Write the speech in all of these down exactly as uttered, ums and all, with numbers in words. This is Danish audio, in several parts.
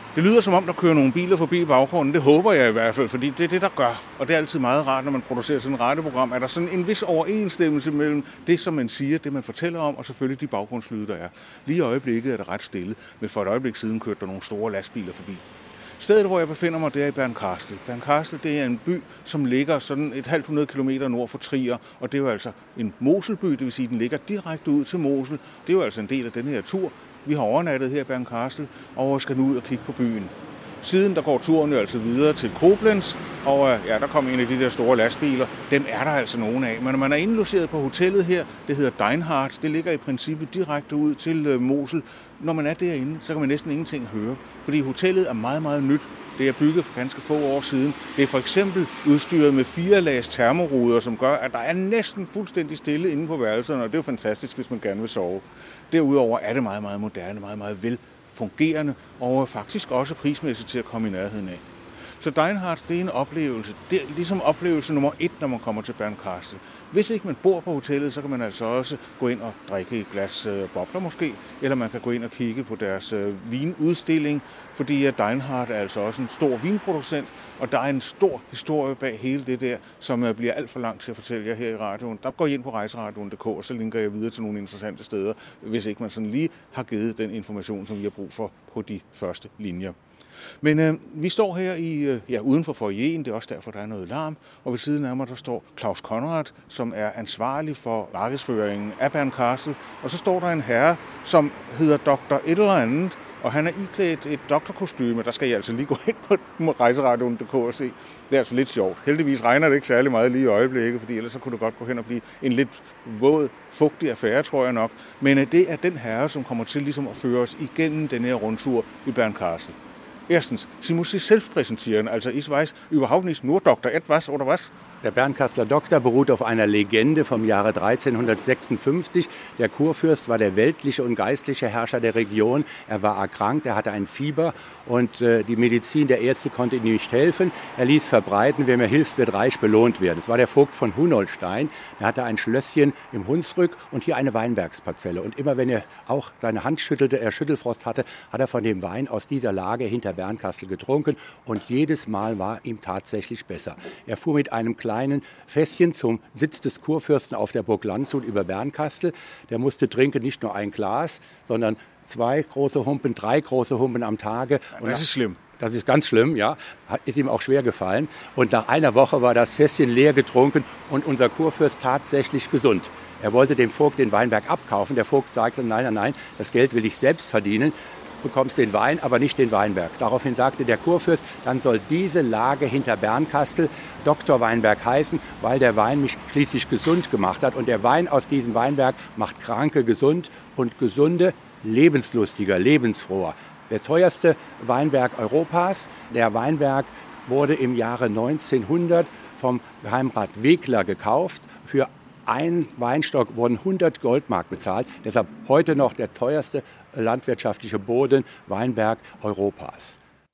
Det lyder som om, der kører nogle biler forbi i baggrunden. Det håber jeg i hvert fald, fordi det er det, der gør. Og det er altid meget rart, når man producerer sådan et radioprogram. Er der sådan en vis overensstemmelse mellem det, som man siger, det man fortæller om, og selvfølgelig de baggrundslyde, der er. Lige i øjeblikket er det ret stille, men for et øjeblik siden kørte der nogle store lastbiler forbi. Stedet, hvor jeg befinder mig, det er i Bernkastel. Bernkastel, det er en by, som ligger sådan et halvt hundrede kilometer nord for Trier, og det er jo altså en Moselby, det vil sige, at den ligger direkte ud til Mosel. Det er jo altså en del af den her tur. Vi har overnattet her i Bernkastel, og skal nu ud og kigge på byen. Siden der går turen jo altså videre til Koblenz, og ja, der kommer en af de der store lastbiler. Dem er der altså nogen af. Men når man er indlogeret på hotellet her, det hedder Deinhardt, det ligger i princippet direkte ud til uh, Mosel. Når man er derinde, så kan man næsten ingenting høre, fordi hotellet er meget, meget nyt. Det er bygget for ganske få år siden. Det er for eksempel udstyret med fire lags termoruder, som gør, at der er næsten fuldstændig stille inde på værelserne, og det er jo fantastisk, hvis man gerne vil sove. Derudover er det meget, meget moderne, meget, meget velfungerende, og faktisk også prismæssigt til at komme i nærheden af. Så Deinhardt, det er en oplevelse. Det er ligesom oplevelse nummer et, når man kommer til Bernkastel. Hvis ikke man bor på hotellet, så kan man altså også gå ind og drikke et glas øh, bobler måske, eller man kan gå ind og kigge på deres øh, vinudstilling, fordi uh, Deinhardt er altså også en stor vinproducent, og der er en stor historie bag hele det der, som uh, bliver alt for langt til at fortælle jer her i radioen. Der går I ind på rejseradioen punktum d k, og så linker jeg videre til nogle interessante steder, hvis ikke man sådan lige har givet den information, som vi har brug for på de første linjer. Men øh, vi står her i, øh, ja, uden for foyeren, det er også derfor, der er noget larm, og ved siden af mig, der står Claus Conrad, som er ansvarlig for markedsføringen af Bernkastel, og så står der en herre, som hedder doktor et eller andet, og han er iklædt et doktorkostyme. Der skal I altså lige gå ind på rejseradioen punktum d k og se. Det er altså lidt sjovt. Heldigvis regner det ikke særlig meget lige i øjeblikket, fordi ellers så kunne det godt gå hen og blive en lidt våd, fugtig affære, tror jeg nok. Men øh, det er den herre, som kommer til ligesom at føre os igennem den her rundtur i Bernkastel. Erstens, Sie muss sich selbst präsentieren. Also ich weiß überhaupt nicht, nur Doktor etwas oder was? Der Bernkasteler Doktor beruht auf einer Legende vom Jahre dreizehnhundertsechsundfünfzig. Der Kurfürst war der weltliche und geistliche Herrscher der Region. Er war erkrankt, er hatte ein Fieber und äh, die Medizin der Ärzte konnte ihm nicht helfen. Er ließ verbreiten, wer mir hilft, wird reich belohnt werden. Es war der Vogt von Hunoltstein. Der hatte ein Schlösschen im Hunsrück und hier eine Weinbergsparzelle. Und immer wenn er auch seine Hand schüttelte, er Schüttelfrost hatte, hat er von dem Wein aus dieser Lage hinter Bernkastel getrunken. Und jedes Mal war ihm tatsächlich besser. Er fuhr mit einem kleinen Fässchen zum Sitz des Kurfürsten auf der Burg Landshut über Bernkastel. Der musste trinken nicht nur ein Glas, sondern zwei große Humpen, drei große Humpen am Tage. Und das ist schlimm. Das ist ganz schlimm, ja. Ist ihm auch schwer gefallen. Und nach einer Woche war das Fässchen leer getrunken und unser Kurfürst tatsächlich gesund. Er wollte dem Vogt den Weinberg abkaufen. Der Vogt sagte, nein, nein, nein, das Geld will ich selbst verdienen. Du bekommst den Wein, aber nicht den Weinberg. Daraufhin sagte der Kurfürst, dann soll diese Lage hinter Bernkastel Doktor Weinberg heißen, weil der Wein mich schließlich gesund gemacht hat. Und der Wein aus diesem Weinberg macht Kranke gesund und Gesunde lebenslustiger, lebensfroher. Der teuerste Weinberg Europas. Der Weinberg wurde im Jahre neunzehnhundert vom Geheimrat Wegler gekauft. Für einen Weinstock wurden hundert Goldmark bezahlt. Deshalb heute noch der teuerste landwirtschaftliche Boden, Weinberg Europas.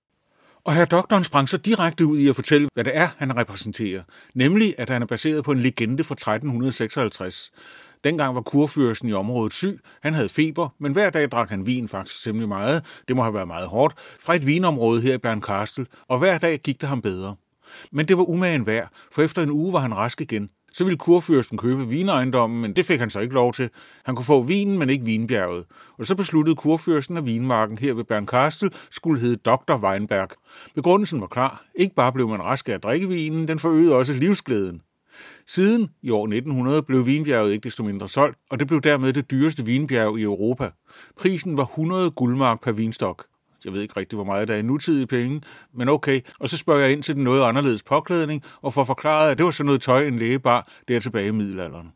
Og herr doktoren sprang så direkte ud i at fortælle, hvad det er, han repræsenterer. Nemlig, at han er baseret på en legende fra tretten seksoghalvtreds. Dengang var kurfyrsten i området syg. Han havde feber, men hver dag drak han vin faktisk temmelig meget. Det må have været meget hårdt. Fra et vinområde her i Bernkastel. Og hver dag gik det ham bedre. Men det var umagen værd, for efter en uge var han rask igen. Så ville kurfyrsten købe vineejendommen, men det fik han så ikke lov til. Han kunne få vinen, men ikke vinbjerget. Og så besluttede kurfyrsten, at vinmarken her ved Bernkastel skulle hedde doktor Weinberg. Begrundelsen var klar. Ikke bare blev man rask af at drikke vinen, den forøgede også livsglæden. Siden i år nitten hundrede blev vinbjerget ikke desto mindre solgt, og det blev dermed det dyreste vinbjerg i Europa. Prisen var hundrede guldmark per vinstok. Jeg ved ikke rigtig, hvor meget der er i nutidige penge, men okay. Og så spørger jeg ind til den noget anderledes påklædning, og får forklaret, at det var sådan noget tøj, en læge bar der tilbage i middelalderen.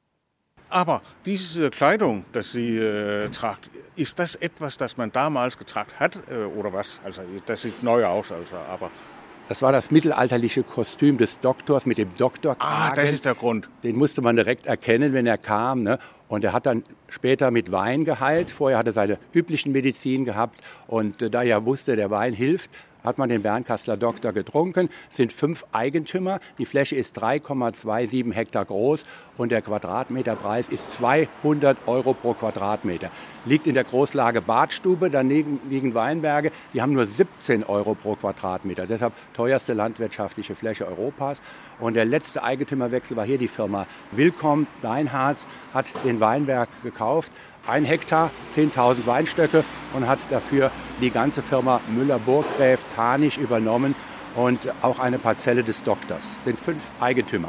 Aber diese Kleidung, das Sie äh, tragt, ist das etwas, das man damals getragen hat, äh, oder was? Also, das sieht neu aus, also, aber... Das war das mittelalterliche Kostüm des Doktors mit dem Doktorkragen. Ah, das ist der Grund. Den musste man direkt erkennen, wenn er kam, ne? Und er hat dann später mit Wein geheilt. Vorher hat er seine üblichen Medizin gehabt. Und äh, da er wusste, der Wein hilft, hat man den Bernkasseler Doktor getrunken. Es sind fünf Eigentümer. Die Fläche ist drei Komma siebenundzwanzig Hektar groß und der Quadratmeterpreis ist zweihundert Euro pro Quadratmeter. Liegt in der Großlage Badstube, daneben liegen Weinberge, die haben nur siebzehn Euro pro Quadratmeter. Deshalb teuerste landwirtschaftliche Fläche Europas. Und der letzte Eigentümerwechsel war hier die Firma Willkomm Deinharz, hat den Weinberg gekauft. Ein Hektar, zehntausend Weinstöcke und hat dafür die ganze Firma Müller-Burggräf Tanich übernommen und auch eine Parzelle des Doktors. Det sind fünf Eigentümer.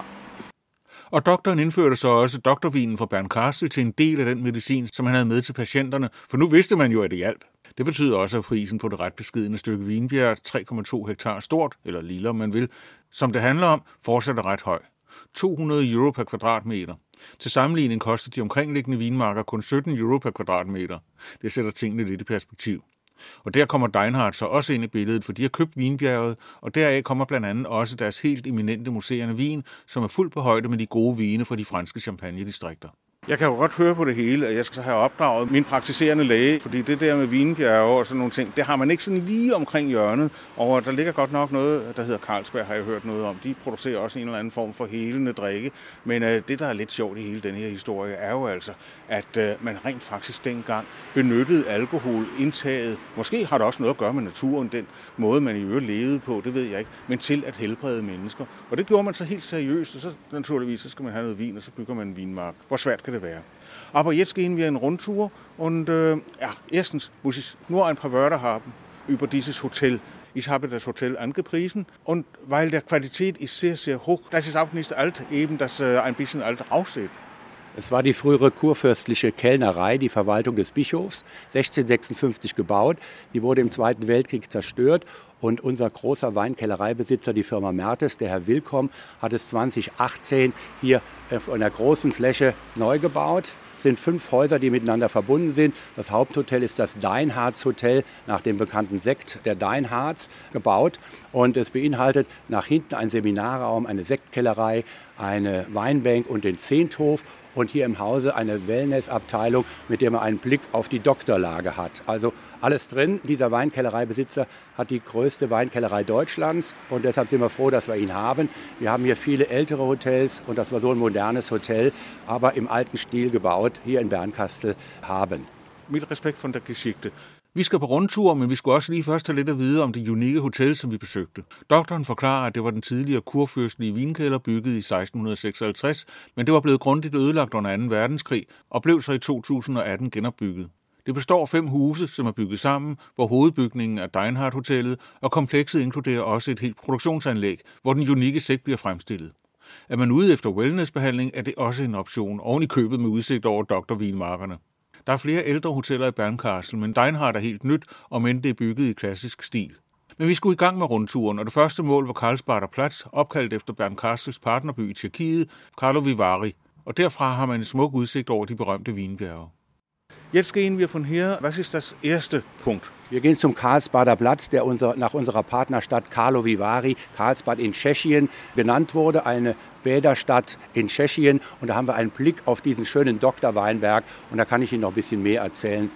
Og doktoren indførte så også doktorvinen fra Bernkastel til en del af den medicin, som han havde med til patienterne, for nu vidste man jo, at det hjalp. Det betyder også, at prisen på det ret beskedne stykke vinbjerg, tre komma to hektar stort, eller lille om man vil, som det handler om, fortsætter ret høj. to hundrede euro per kvadratmeter. Til sammenligning koster de omkringliggende vinmarker kun sytten euro per kvadratmeter. Det sætter tingene lidt i perspektiv. Og der kommer Deinharz så også ind i billedet, for de har købt vinbjerget, og deraf kommer blandt andet også deres helt eminente museerne vin, som er fuldt på højde med de gode vine fra de franske champagne-distrikter. Jeg kan jo godt høre på det hele, at jeg skal have opdraget min praktiserende læge, fordi det der med vinbjerge og sådan nogle ting, det har man ikke sådan lige omkring hjørnet. Og der ligger godt nok noget, der hedder Carlsberg, har jeg hørt noget om. De producerer også en eller anden form for helende drikke. Men øh, det, der er lidt sjovt i hele den her historie, er jo altså, at øh, man rent faktisk dengang benyttede alkohol indtaget. Måske har det også noget at gøre med naturen, den måde, man i øvrigt levede på, det ved jeg ikke, men til at helbrede mennesker. Og det gjorde man så helt seriøst, og så naturligvis så skal man have noget vin, og så bygger man en vinmark. Hvor svært kan det være? Aber jetzt gehen wir in Rundtour und äh, ja, erstens muss ich nur ein paar Wörter haben über dieses Hotel. Ich habe das Hotel angepriesen und weil der Qualität ist sehr, sehr hoch, das ist auch nicht alt, eben das äh, ein bisschen alt aussieht. Es war die frühere kurfürstliche Kellnerei, die Verwaltung des Bischofs, sechzehnhundertsechsundfünfzig gebaut. Die wurde im Zweiten Weltkrieg zerstört und unser großer Weinkellereibesitzer, die Firma Mertes, der Herr Willkomm, hat es zweitausendachtzehn hier auf einer großen Fläche neu gebaut. Es sind fünf Häuser, die miteinander verbunden sind. Das Haupthotel ist das Deinharz Hotel, nach dem bekannten Sekt der Deinharz, gebaut. Und es beinhaltet nach hinten einen Seminarraum, eine Sektkellerei, eine Weinbank und den Zehnthof. Und hier im Hause eine Wellnessabteilung, mit der man einen Blick auf die Doktorlage hat. Also alles drin. Dieser Weinkellereibesitzer hat die größte Weinkellerei Deutschlands und deshalb sind wir froh, dass wir ihn haben. Wir haben hier viele ältere Hotels und das war so ein modernes Hotel, aber im alten Stil gebaut, hier in Bernkastel haben. Mit Respekt for der Geschichte. Vi skal på rundtur, men vi skulle også lige først have lidt at vide om det unikke hotel, som vi besøgte. Doktoren forklarer, at det var den tidligere kurfyrstelige vinkælder bygget i seksten seksoghalvtreds, men det var blevet grundigt ødelagt under anden verdenskrig og blev så i to tusind og atten genopbygget. Det består af fem huse, som er bygget sammen, hvor hovedbygningen er Deinharz Hotellet, og komplekset inkluderer også et helt produktionsanlæg, hvor den unikke sekt bliver fremstillet. Er man ude efter wellnessbehandling, er det også en option, oven i købet med udsigt over doktorvinmarkerne. Der er flere ældre hoteller i Bernkastel, men Deinharz er helt nyt, om end det er bygget i klassisk stil. Men vi skulle i gang med rundturen, og det første mål var Karlsbader Platz, opkaldt efter Bernkastels partnerby i Tjekkiet, Karlovy Vary. Og derfra har man en smuk udsigt over de berømte vinbjerge. Jetzt gehen wir von hier. Was ist das erste Punkt? Wir gehen zum Karlsbader Platz, der unser, nach unserer Partnerstadt Karlovy Vary, Karlsbad in Tschechien, benannt wurde. Eine Bäderstadt in Tschechien. Und da haben wir einen Blick auf diesen schönen Doktorweinberg. Und da kann ich Ihnen noch ein bisschen mehr erzählen.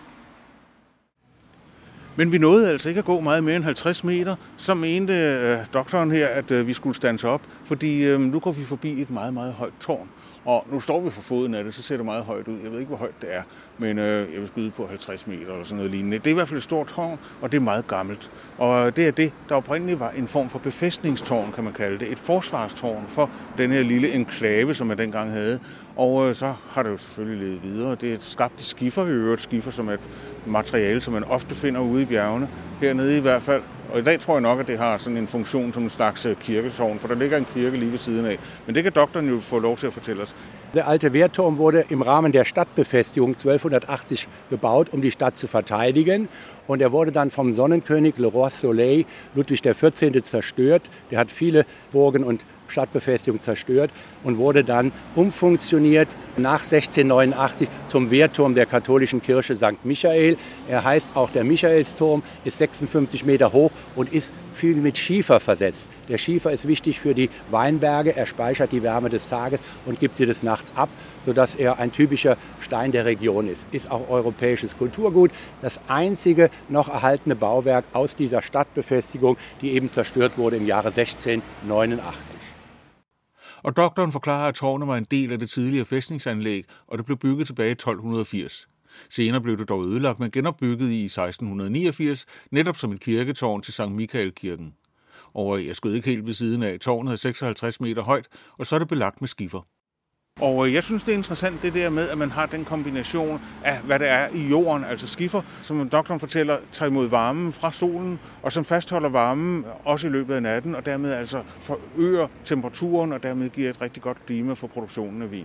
Men vi nåede altså ikke at gå meget mere end halvtreds meter. Så mente øh, doktoren her, at øh, vi skulle stands op, fordi øh, nu går vi forbi et meget, meget højt tårn. Og nu står vi for foden af det, så ser det meget højt ud. Jeg ved ikke, hvor højt det er, men øh, jeg vil skyde på halvtreds meter eller sådan noget lignende. Det er i hvert fald et stort tårn, og det er meget gammelt. Og det er det, der oprindeligt var en form for befæstningstårn, kan man kalde det. Et forsvarstårn for den her lille enklave, som man dengang havde. Og øh, så har det jo selvfølgelig levet videre. Det er skabt i skifer i øvrigt. Skifer som et materiale, som man ofte finder ude i bjergene. Hernede i hvert fald. Og i dag tror jeg nok, at det har sådan en funktion som en slags kirketårn, for der ligger en kirke lige ved siden af. Men det kan doktoren jo få lov til at fortælle os. Der alte Wehrturm wurde im Rahmen der Stadtbefestigung zwölfhundertachtzig gebaut, um die Stadt zu verteidigen. Und er wurde dann vom Sonnenkönig Le Roi Soleil Ludwig der vierzehnte zerstört. Der hat viele Burgen und Stadtbefestigung zerstört und wurde dann umfunktioniert nach sechzehnhundertneunundachtzig zum Wehrturm der katholischen Kirche Sankt Michael. Er heißt auch der Michaelsturm, ist sechsundfünfzig Meter hoch und ist viel mit Schiefer versetzt. Der Schiefer ist wichtig für die Weinberge, er speichert die Wärme des Tages und gibt sie des Nachts ab, sodass er ein typischer Stein der Region ist. Ist auch europäisches Kulturgut, das einzige noch erhaltene Bauwerk aus dieser Stadtbefestigung, die eben zerstört wurde im Jahre sechzehnhundertneunundachtzig. Og doktoren forklarer, at tårnet var en del af det tidligere fæstningsanlæg, og det blev bygget tilbage i tolv firs. Senere blev det dog ødelagt, men genopbygget i seksten niogfirs, netop som et kirketårn til Sankt Michael-kirken. Og jeg skød ikke helt ved siden af, tårnet er seksoghalvtreds meter højt, og så er det belagt med skifer. Og jeg synes, det er interessant det der med, at man har den kombination af, hvad det er i jorden, altså skifer, som doktoren fortæller, tager imod varmen fra solen, og som fastholder varmen også i løbet af natten, og dermed altså forøger temperaturen, og dermed giver et rigtig godt klima for produktionen af vin.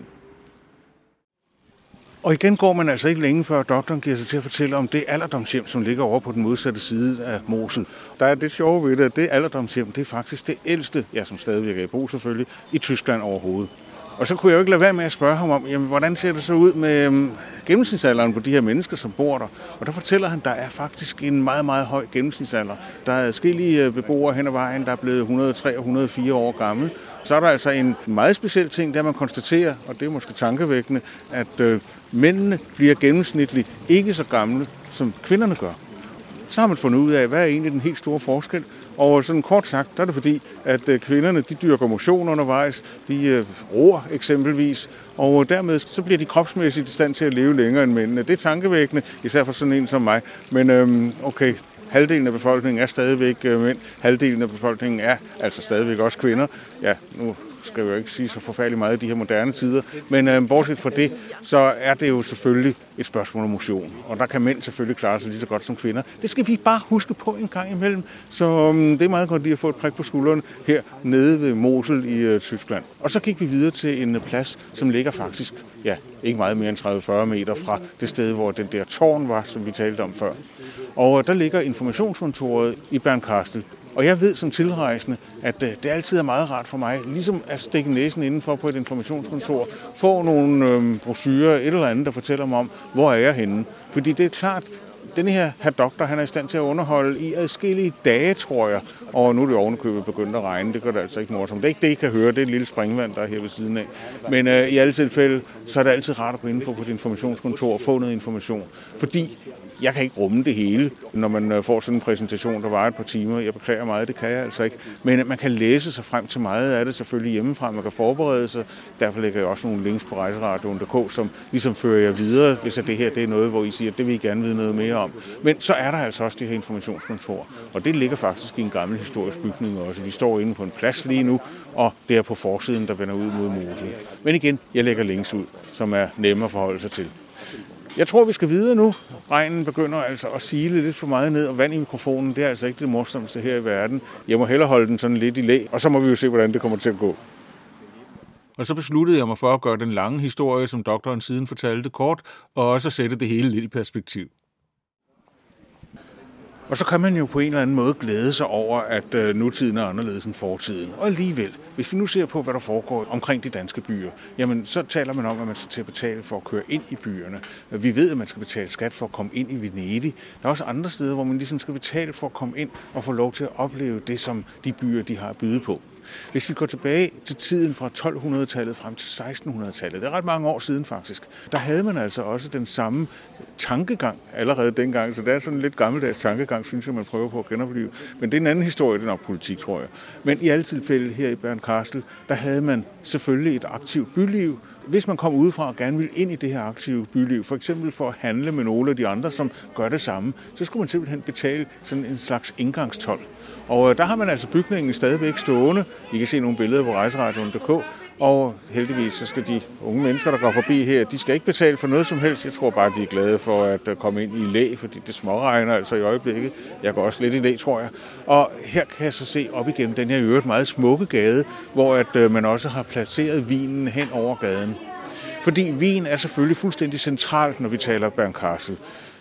Og igen går man altså ikke længe før doktoren giver sig til at fortælle om det alderdomshjem, som ligger over på den modsatte side af Mosel. Der er det sjove ved det, at det alderdomshjem, det er faktisk det ældste, ja, som stadigvæk er i brug selvfølgelig, i Tyskland overhovedet. Og så kunne jeg jo ikke lade være med at spørge ham om, jamen, hvordan ser det så ud med øhm, gennemsnitsalderen på de her mennesker, som bor der? Og der fortæller han, at der er faktisk en meget, meget høj gennemsnitsalder. Der er adskillige beboere hen ad vejen, der er blevet et hundrede og tre og et hundrede og fire år gamle. Så er der altså en meget speciel ting, der man konstaterer, og det er måske tankevækkende, at øh, mændene bliver gennemsnitligt ikke så gamle, som kvinderne gør. Så har man fundet ud af, hvad er egentlig den helt store forskel. Og sådan kort sagt, der er det fordi, at kvinderne de dyrker motion undervejs, de øh, roer eksempelvis, og dermed så bliver de kropsmæssigt i stand til at leve længere end mændene. Det er tankevækkende, især for sådan en som mig. Men øhm, okay, halvdelen af befolkningen er stadigvæk øh, mænd, halvdelen af befolkningen er altså stadigvæk også kvinder. Ja, nu skal jeg jo ikke sige så forfærdeligt meget i de her moderne tider, men øh, bortset fra det, så er det jo selvfølgelig et spørgsmål om motion. Og der kan mænd selvfølgelig klare sig lige så godt som kvinder. Det skal vi bare huske på en gang imellem. Så um, det er meget godt lige at få et prik på skulderen her nede ved Mosel i uh, Tyskland. Og så gik vi videre til en uh, plads, som ligger faktisk, ja, ikke meget mere end tredive til fyrre meter fra det sted, hvor den der tårn var, som vi talte om før. Og uh, der ligger informationskontoret i Bernkastel. Og jeg ved som tilrejsende, at uh, det altid er meget rart for mig, ligesom at stikke næsen indenfor på et informationskontor, få nogle øh, brochurer, et eller andet, der fortæller mig om, hvor er jeg henne. Fordi det er klart, denne her herr doktor, han er i stand til at underholde i adskillige dage, tror jeg. Og nu er det ovenikøbet begyndt at regne, det gør det altså ikke morsomt. Det er ikke det, I kan høre, det er et lille springvand, der er her ved siden af. Men øh, i alle tilfælde, så er det altid rart at gå indenfor på et informationskontor og få noget information. Fordi jeg kan ikke rumme det hele, når man får sådan en præsentation, der varer et par timer. Jeg beklager meget, det kan jeg altså ikke. Men man kan læse sig frem til meget af det selvfølgelig hjemmefra. Man kan forberede sig. Derfor lægger jeg også nogle links på rejseradioen punktum d k, som ligesom fører jer videre, hvis det her det er noget, hvor I siger, at det vil I gerne vide noget mere om. Men så er der altså også det her informationskontor. Og det ligger faktisk i en gammel historisk bygning også. Vi står inde på en plads lige nu, og det er på forsiden, der vender ud mod Mosel. Men igen, jeg lægger links ud, som er nemmere at forholde sig til. Jeg tror, vi skal videre nu. Regnen begynder altså at sile lidt for meget ned, og vand i mikrofonen, det er altså ikke det morsomste her i verden. Jeg må hellere holde den sådan lidt i læ, og så må vi jo se, hvordan det kommer til at gå. Og så besluttede jeg mig for at gøre den lange historie, som doktoren siden fortalte kort, og også at sætte det hele lidt i perspektiv. Og så kan man jo på en eller anden måde glæde sig over, at øh, nutiden er anderledes end fortiden. Og alligevel, hvis vi nu ser på, hvad der foregår omkring de danske byer, jamen så taler man om, at man skal til at betale for at køre ind i byerne. Vi ved, at man skal betale skat for at komme ind i Venedig. Der er også andre steder, hvor man ligesom skal betale for at komme ind og få lov til at opleve det, som de byer, de har at byde på. Hvis vi går tilbage til tiden fra tolv hundrede-tallet frem til seksten hundrede-tallet, det er ret mange år siden faktisk, der havde man altså også den samme tankegang allerede dengang, så det er sådan en lidt gammeldags tankegang, synes jeg, man prøver på at genopleve. Men det er en anden historie, det er nok politik, tror jeg. Men i alle tilfælde her i Bernkastel, der havde man selvfølgelig et aktivt byliv. Hvis man kom udefra og gerne ville ind i det her aktive byliv, for eksempel for at handle med nogle af de andre, som gør det samme, så skulle man simpelthen betale sådan en slags indgangstold. Og der har man altså bygningen stadigvæk stående. I kan se nogle billeder på rejseradioen punktum d k. Og heldigvis så skal de unge mennesker, der går forbi her, de skal ikke betale for noget som helst. Jeg tror bare, de er glade for at komme ind i læ, fordi det småregner altså i øjeblikket. Jeg går også lidt i læ, tror jeg. Og her kan jeg så se op igennem den her i øvrigt meget smukke gade, hvor at man også har placeret vinen hen over gaden. Fordi vin er selvfølgelig fuldstændig centralt, når vi taler Bernkastel.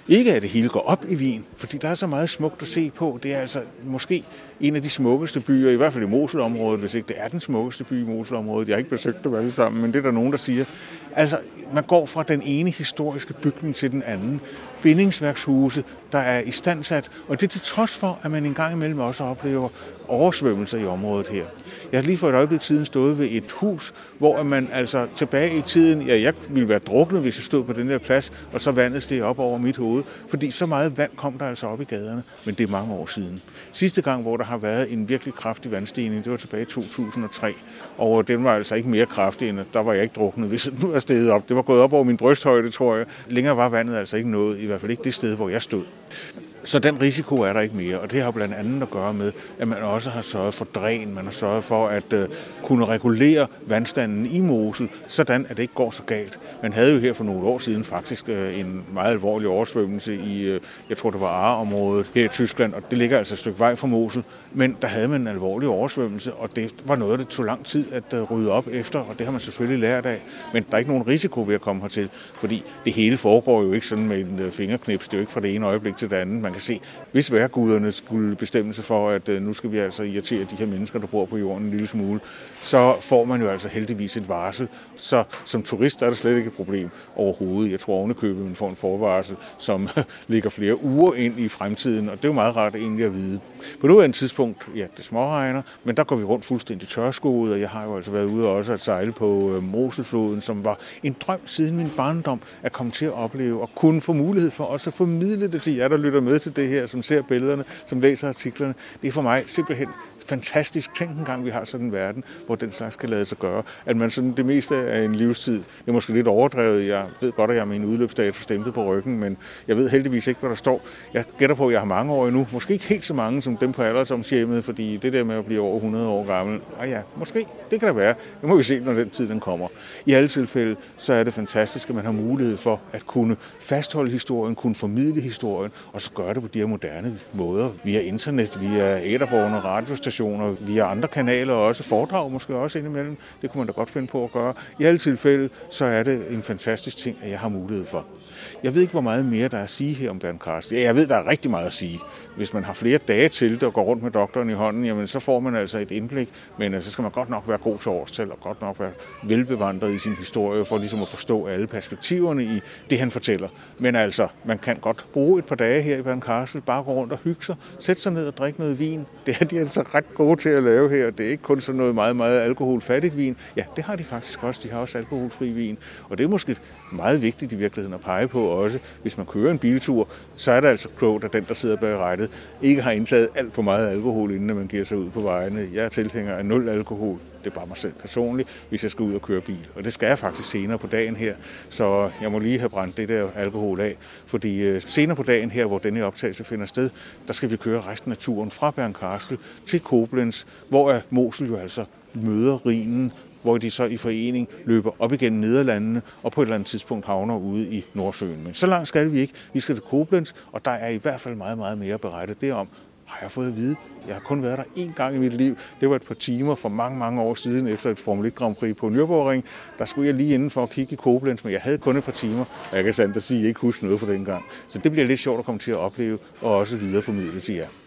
Ikke at det hele går op i Wien, fordi der er så meget smukt at se på. Det er altså måske en af de smukkeste byer, i hvert fald i Moselområdet, hvis ikke det er den smukkeste by i Moselområdet. Jeg har ikke besøgt dem alle sammen, men det er der nogen, der siger. Altså, man går fra den ene historiske bygning til den anden. Bindingsværkshuse, der er istandsat, og det er til trods for, at man en gang imellem også oplever oversvømmelser i området her. Jeg har lige for et øjeblik siden stået ved et hus, hvor man altså tilbage i tiden, ja, jeg ville være druknet, hvis jeg stod på den der plads, og så vandet steg op over mit hoved, fordi så meget vand kom der altså op i gaderne, men det er mange år siden. Sidste gang, hvor der har været en virkelig kraftig vandstigning, det var tilbage i to tusind og tre, og den var altså ikke mere kraftig, end der var jeg ikke druknet, hvis den nu var steget op. Det var gået op over min brysthøjde, tror jeg. Længere var vandet altså ikke nået, i hvert fald ikke det sted, hvor jeg stod. Så den risiko er der ikke mere, og det har blandt andet at gøre med, at man også har sørget for dræn, man har sørget for at uh, kunne regulere vandstanden i Mosel, sådan at det ikke går så galt. Man havde jo her for nogle år siden faktisk uh, en meget alvorlig oversvømmelse i, uh, jeg tror det var Aar-området her i Tyskland, og det ligger altså et stykke vej fra Mosel, men der havde man en alvorlig oversvømmelse, og det var noget, det tog lang tid at uh, rydde op efter, og det har man selvfølgelig lært af, men der er ikke nogen risiko ved at komme hertil, fordi det hele foregår jo ikke sådan med en uh, fingerknips, det er jo ikke fra det ene øjeblik til det andet. Man kan se, hvis vejrguderne skulle bestemme sig for, at uh, nu skal vi altså irritere de her mennesker, der bor på jorden en lille smule, så får man jo altså heldigvis et varsel. Så som turist er det slet ikke et problem overhovedet. Jeg tror ovenikøbet, man får en forvarsel, som ligger flere uger ind i fremtiden, og det er jo meget rart egentlig at vide. På nuværende tidspunkt, ja, det småregner, men der går vi rundt fuldstændig tørskoet, og jeg har jo altså været ude også at sejle på uh, Moselfloden, som var en drøm siden min barndom at komme til at opleve, og kunne få mulighed for også at formidle det til jer, der lytter med til det her, som ser billederne, som læser artiklerne. Det er for mig simpelthen fantastisk. Tænk en gang, vi har sådan en verden, hvor den slags kan lade sig gøre. At man sådan det meste af en livstid, det er måske lidt overdrevet, jeg ved godt, at jeg har min udløbsdato stemplet på ryggen, men jeg ved heldigvis ikke, hvad der står. Jeg gætter på, at jeg har mange år endnu. Måske ikke helt så mange som dem på alderdomshjemmet, fordi det der med at blive over hundrede år gammel, ah ja, måske, det kan der være. Det må vi se, når den tid den kommer. I alle tilfælde, så er det fantastisk, at man har mulighed for at kunne fastholde historien, kunne formidle historien, og så gøre det på de her moderne måder, via internet, via æterbårne, radiostationer, via andre kanaler og også foredrag måske også indimellem. Det kunne man da godt finde på at gøre. I alle tilfælde, så er det en fantastisk ting, at jeg har mulighed for. Jeg ved ikke, hvor meget mere der er at sige her om Bernd Carsten. Ja, jeg ved, der er rigtig meget at sige. Hvis man har flere dage til det og går rundt med doktoren i hånden, jamen så får man altså et indblik, men så skal man godt nok være god til årstal og godt nok være velbevandret i sin historie for ligesom at forstå alle perspektiverne i det, han fortæller. Men altså, man kan godt bruge et par dage her i Bernd Carsten, bare gå rundt og hygge sig, sætte sig ned og drikke noget vin. Det er de altså ret gode til at lave her. Det er ikke kun sådan noget meget, meget alkoholfattigt vin. Ja, det har de faktisk også. De har også alkoholfri vin. Og det er måske meget vigtigt i virkeligheden at pege på også. Hvis man kører en biltur, så er det altså klogt, at den, der sidder bag rattet, ikke har indtaget alt for meget alkohol, inden man giver sig ud på vejene. Jeg er tilhænger af nul alkohol. Det er bare mig selv personligt, hvis jeg skal ud og køre bil. Og det skal jeg faktisk senere på dagen her, så jeg må lige have brændt det der alkohol af. Fordi senere på dagen her, hvor denne optagelse finder sted, der skal vi køre resten af turen fra Bernkastel til Koblenz, hvor Mosel jo altså møder Rhinen, hvor de så i forening løber op igennem Nederlandene og på et eller andet tidspunkt havner ude i Nordsøen. Men så langt skal vi ikke. Vi skal til Koblenz, og der er i hvert fald meget, meget mere berettet derom. Har jeg fået at vide. Jeg har kun været der én gang i mit liv. Det var et par timer for mange, mange år siden efter et Formel et Grand Prix på Nürburgring. Der skulle jeg lige inden for at kigge i Koblenz, men jeg havde kun et par timer, og jeg kan sandt at sige, at jeg ikke huske noget fra den gang. Så det bliver lidt sjovt at komme til at opleve og også videreformidle til jer.